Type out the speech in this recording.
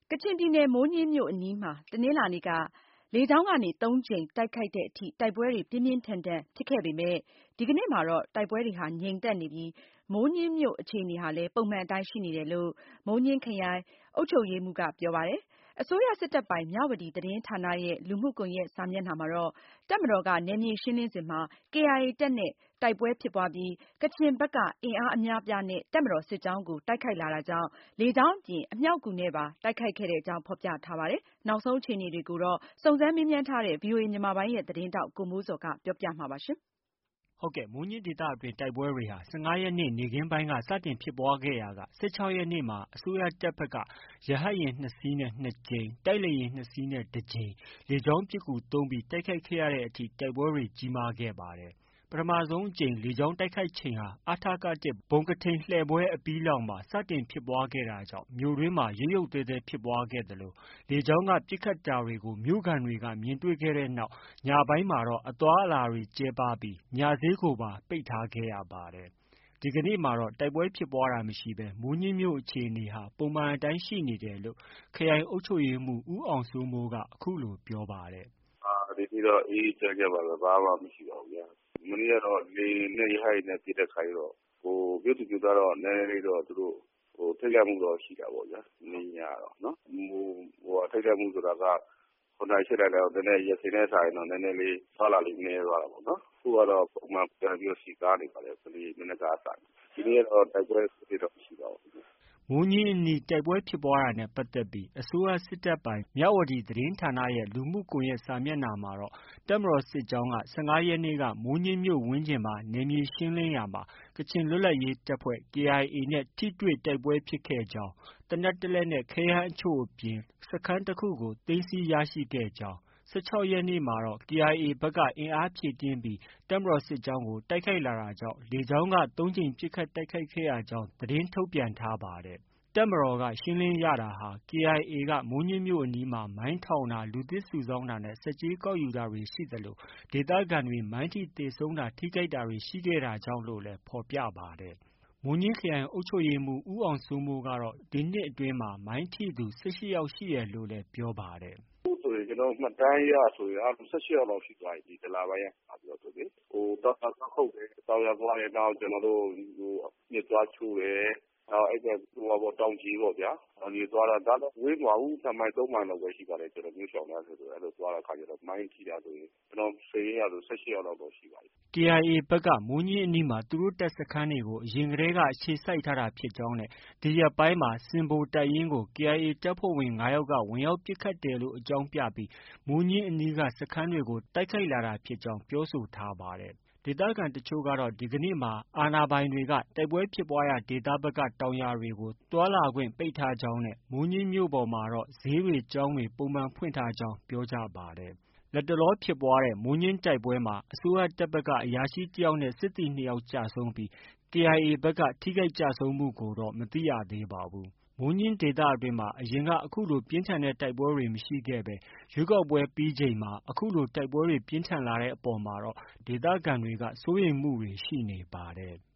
ကချင်ပြည်နယ်မိုးညှင်းမြို့အနီးမှာ တနင်္လာနေ့က လေကြောင်းကနေ ၃ ကြိမ်တိုက်ခိုက်တဲ့အထိ တိုက်ပွဲတွေပြင်းပြင်းထန်ထန်ဖြစ်ခဲ့ပေမဲ့ ဒီကနေ့မှာတော့ တိုက်ပွဲတွေငြိမ်သက်နေပြီး မိုးညှင်းမြို့အခြေအနေဟာလည်း ပုံမှန်အတိုင်းရှိနေတယ်လို့ မိုးညှင်းခရိုင်အုပ်ချုပ်ရေးမှူးကပြောပါတယ်။ အစိုးရစစ်တပ်ပိုင် မြဝတီသတင်းဌာနရဲ့ လူမှုကွန်ရက်စာမျက်နှာမှာတော့ တပ်မတော်က နယ်မြေရှင်းလင်းစဉ်မှာ KIA တပ်နဲ့ တိုက်ပွဲဖြစ်ပွားပြီး ကချင်ဘက်က အင်အားအများအပြားနဲ့ တပ်မတော်စစ်ကြောင်းကို တိုက်ခိုက်လာတာကြောင့် လေကြောင်းအပြင် အမြောက်အကူနဲ့ပါ တိုက်ခိုက်ခဲ့တဲ့အကြောင်း ဖေါ်ပြထားပါတယ်။ နောက်ဆုံးအခြေအနေတွေကို စုံစမ်းမေးမြန်းထားတဲ့ ဗွီအိုအေမြန်မာပိုင်းရဲ့သတင်းထောက် ကိုမိုးဇော်က ပြောပြမှာပါ။မိုးညှင်းဒေသအတွင်းတိုက်ပွဲတွေဟာ ၁၅ ရက်နေ့ နေ့ခင်းပိုင်းက စတင်ဖြစ်ပွားခဲ့ရာက ၁၆ ရက်နေ့မှာ အစိုးရတပ်ဘက်က ရဟတ်ယာဉ် ၂ စီးနဲ့ ၂ ကြိမ်၊ တိုက်လေယာဉ် ၂ စီးနဲ့ ၁ ကြိမ် လေကြောင်းပစ်ကူသုံးပြီး တိုက်ခိုက်ခဲ့ရတဲ့အထိ တိုက်ပွဲတွေ ကြီးမားခဲ့ပါတယ်။ ပထမဆုံးအကြိမ်လေကြောင်းတိုက်ခိုက်ချိန်ဟာ အထက ၁ ဗုံးကထိန်လှည့်ပွဲအပြီးလောက်မှာ စတင်ဖြစ်ပွားခဲ့တာကြောင့် မြို့တွင်းမှာ ရုတ်ရုတ်သဲသဲဖြစ်ပွားခဲ့သလို လေကြောင်းက ပစ်ခတ်တာတွေကို မြို့ခံတွေက မြင်တွေ့ခဲ့တဲ့နောက် ညပိုင်းမှာတော့ အသွားအလာတွေ ကျဲပါးပြီး ညဈေးကိုပါ ပိတ်ထားခဲ့ရပါတယ်။ ဒီကနေ့မှာတော့ တိုက်ပွဲဖြစ်ပွားတာမရှိဘဲ မိုးညှင်းမြို့အခြေအနေဟာ ပုံမှန်အတိုင်းရှိနေတယ်လို့ ခရိုင်အုပ်ချုပ်ရေးမှူး ဦးအောင်စိုးမိုးက အခုလို ပြောပါတယ်။ “ဒီနေ့တော့ အေးအေးချမ်းချမ်းပါပဲ။ ဘာမှ မရှိပါဘူးဗျာ။ မနေ့ကတော့ လေယာဉ်နဲ့ ရဟတ်ယာဉ်နဲ့ ပစ်တဲ့အခါကျတော့ မြို့သူမြို့သားတော့ နည်းနည်းလေးတော့ ထိတ်လန့်မှုတော့ ရှိတာပေါ့ဗျာ။ မနေ့ညကတော့နော်။ ထိတ်လန့်မှုဆိုတာက ၇ နာရီ ၈ နာရီလောက် အရင်ထက်စာရင်တော့ နည်းနည်းလေး အသွားအလာလေး နည်းသွားတာပေါ့နော်။ အခုကတော့ ပုံမှန်ပြန်ပြီး စည်ကားနေပါတယ်။ မနက်က စပြီး။ ဒီနေ့ကတော့ တိုက်ပွဲဖြစ်တာ မရှိပါဘူး။ ” မိုးညှင်းအနီးတိုက်ပွဲဖြစ်ပွားတာနဲ့ပတ်သက်ပြီး အစိုးရစစ်တပ်ပိုင် မြဝတီသတင်းဌာနရဲ့ လူမှုကွန်ရက်စာမျက်နှာမှာတော့ တပ်မတော်စစ်ကြောင်းက ၁၅ ရက်နေ့က မိုးညှင်းမြို့ဝန်းကျင်မှာ နယ်မြေရှင်းလင်းရာမှာ ကချင်လွတ်လပ်ရေးတပ်ဖွဲ့ KIA နဲ့ ထိတွေ့တိုက်ပွဲဖြစ်ခဲ့ကြောင်း၊ သေနတ်တစ်လက်နဲ့ ခဲယမ်းအချို့အပြင် စခန်းတစ်ခုကို သိမ်းဆည်းရရှိခဲ့ကြောင်း၊ ၁၆ ရက်နေ့မှာတော့ KIA ဘက်က အင်အားဖြည့်တင်းပြီး တပ်မတော်စစ်ကြောင်းကို တိုက်ခိုက်လာတာကြောင့် လေကြောင်းက ၃ ကြိမ်ပစ်ခတ်တိုက်ခိုက်ခဲ့ရကြောင်း သတင်းထုတ်ပြန်ထားပါတယ်။ တပ်မတော်က ရှင်းလင်းရတာဟာ KIA က မိုးညှင်းမြို့အနီးမှာ မိုင်းထောင်တာ၊ လူသစ်စုဆောင်းတာနဲ့ ဆက်ကြေးကောက်ယူတာတွေရှိသလို ဒေသခံတွေ မိုင်းထိသေဆုံးတာ၊ ထိခိုက်တာတွေ ရှိခဲ့တာကြောင့်လို့လည်း ဖော်ပြပါတယ်။ မိုးညှင်းခရိုင်အုပ်ချုပ်ရေးမှူး ဦးအောင်စိုးမိုးကတော့ ဒီနှစ်အတွင်းမှာ မိုင်းထိသူ ၁၈ ယောက်ရှိတယ်လို့လည်း ပြောပါတယ်။ “အခုဆိုရင် မှတ်တမ်းအရဆိုရင် ၁၈ ယောက်လောက်ရှိသွားပြီ။ ဒီလပိုင်းက စပြီးတော့လေ။ သွားခုတ်တယ်။ တောင်ယာသွားတယ်။ နောက် မျက်သွားချိုးတယ်။ နောက် တောင်ခြေပေါ့ဗျာ။ တောင်ခြေသွားတာ ဒါလည်း မဝေးပါဘူး။ ၂ မိုင် ၃ မိုင်လောက်ပဲ ရှိပါတယ်။ မြို့ရှောင်လမ်းဆိုတော့ အဲလိုသွားတဲ့အခါကျတော့ မိုင်းထိတာဆိုရင် ကျနော်စာရင်းအရဆို ၁၈ ယောက်လောက်တော့ ရှိပါပြီ။ ” KIA ဘက်က မိုးညှင်းအနီးမှာ သူတို့ တပ်စခန်းတွေကို အရင်ကတည်းက အခြေစိုက်ထားတာဖြစ်ကြောင်းနဲ့ ဒီရက်ပိုင်းမှာ ဆင်ဘိုတပ်ရင်းကို KIA တပ်ဖွဲ့ဝင် ၅ ယောက်က ဝင်ရောက်ပစ်ခတ်တယ်လို့ အကြောင်းပြပြီး မိုးညှင်းအနီးက စခန်းတွေကို တိုက်ခိုက်လာတာဖြစ်ကြောင်း ပြောဆိုထားပါတယ်။ ဒေသခံတချို့ကတော့ ဒီကနေ့မှာ အာဏာပိုင်တွေက တိုက်ပွဲဖြစ်ပွားရာဒေသဘက်က တောင်ယာတွေကို သွားလာခွင့်ပိတ်ထားကြောင်းနဲ့ မိုးညှင်းမြို့ပေါ်မှာတော့ ဈေးတွေ၊ ကျောင်းတွေ ပုံမှန်ဖွင့်ထားကြောင်း ပြောကြပါတယ်။ လတ်တလောဖြစ်ပွားတဲ့ မိုးညှင်းတိုက်ပွဲမှာ အစိုးရတပ်ဘက်က အရာရှိတစ်ယောက်နဲ့ စစ်သည် ၂ ယောက်ကျဆုံးပြီး KIA ဘက်က ထိခိုက်ကျဆုံးမှုကိုတော့ မသိရသေးပါဘူး။ မိုးညှင်းဒေသအတွင်းမှာ အရင်က အခုလို ပြင်းထန်တဲ့တိုက်ပွဲတွေ မရှိခဲ့ဘဲ ရွေးကောက်ပွဲပြီးချိန်မှာ အခုလို တိုက်ပွဲတွေ ပြင်းထန်လာတဲ့အပေါ်မှာတော့ ဒေသခံတွေက စိုးရိမ်မှုတွေ ရှိနေပါတယ်။